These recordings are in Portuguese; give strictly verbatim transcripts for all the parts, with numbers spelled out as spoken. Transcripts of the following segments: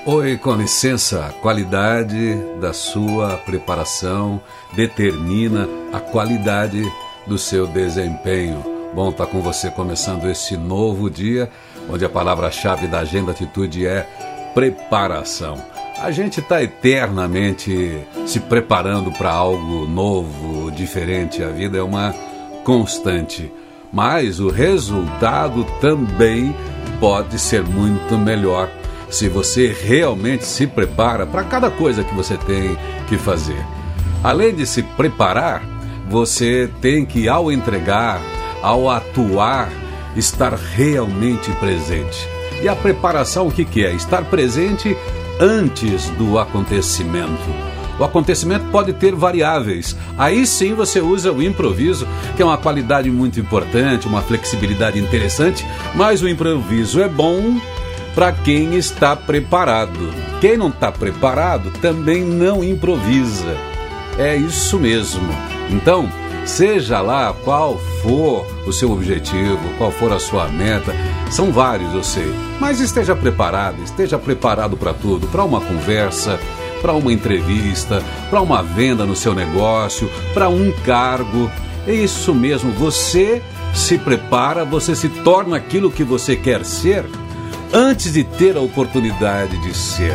Oi, com licença, a qualidade da sua preparação determina a qualidade do seu desempenho. Bom estar com você começando esse novo dia, onde a palavra-chave da Agenda Atitude é preparação. A gente está eternamente se preparando para algo novo, diferente. A vida é uma constante, mas o resultado também pode ser muito melhor se você realmente se prepara para cada coisa que você tem que fazer. Além de se preparar, você tem que, ao entregar, ao atuar, estar realmente presente. E a preparação, o que que é? Estar presente antes do acontecimento. O acontecimento pode ter variáveis. Aí sim você usa o improviso, que é uma qualidade muito importante, uma flexibilidade interessante, mas o improviso é bom para quem está preparado. Quem não está preparado também não improvisa. É isso mesmo. Então, seja lá qual for o seu objetivo, qual for a sua meta, são vários, eu sei, mas esteja preparado, esteja preparado para tudo, para uma conversa, para uma entrevista, para uma venda no seu negócio, para um cargo. É isso mesmo, você se prepara, você se torna aquilo que você quer ser antes de ter a oportunidade de ser.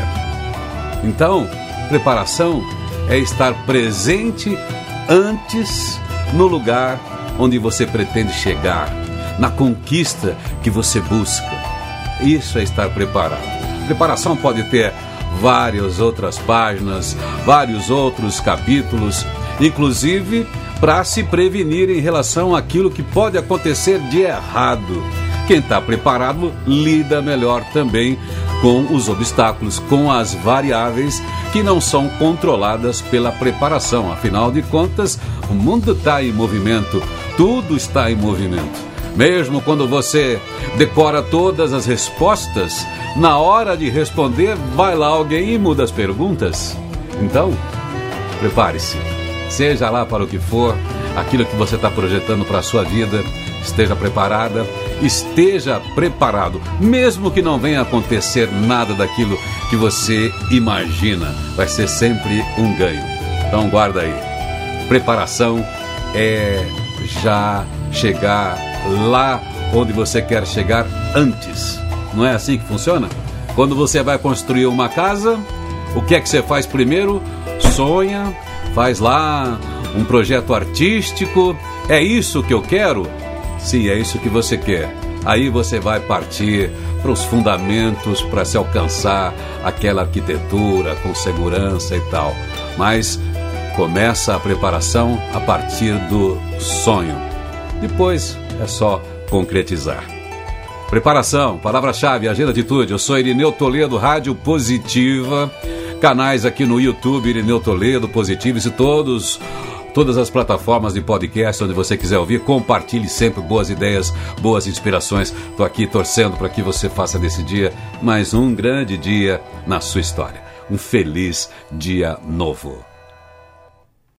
Então, preparação é estar presente antes no lugar onde você pretende chegar, na conquista que você busca. Isso é estar preparado. Preparação pode ter várias outras páginas, vários outros capítulos, inclusive para se prevenir em relação àquilo que pode acontecer de errado. Quem está preparado lida melhor também com os obstáculos, com as variáveis que não são controladas pela preparação. Afinal de contas, o mundo está em movimento, tudo está em movimento. Mesmo quando você decora todas as respostas, na hora de responder, vai lá alguém e muda as perguntas. Então, prepare-se. Seja lá para o que for, aquilo que você está projetando para a sua vida, esteja preparada, esteja preparado, mesmo que não venha acontecer nada daquilo que você imagina, vai ser sempre um ganho. Então guarda aí, preparação é já chegar lá onde você quer chegar antes. Não é assim que funciona? Quando você vai construir uma casa, o que é que você faz primeiro? Sonha, faz lá um projeto artístico. É isso que eu quero? Sim, é isso que você quer. Aí você vai partir para os fundamentos para se alcançar aquela arquitetura com segurança e tal. Mas começa a preparação a partir do sonho. Depois é só concretizar. Preparação, palavra-chave, Agenda Atitude. Eu sou Irineu Toledo, Rádio Positiva. Canais aqui no YouTube, Irineu Toledo, Positivo, e todos... Todas as plataformas de podcast onde você quiser ouvir, compartilhe sempre boas ideias, boas inspirações. Estou aqui torcendo para que você faça desse dia mais um grande dia na sua história. Um feliz dia novo.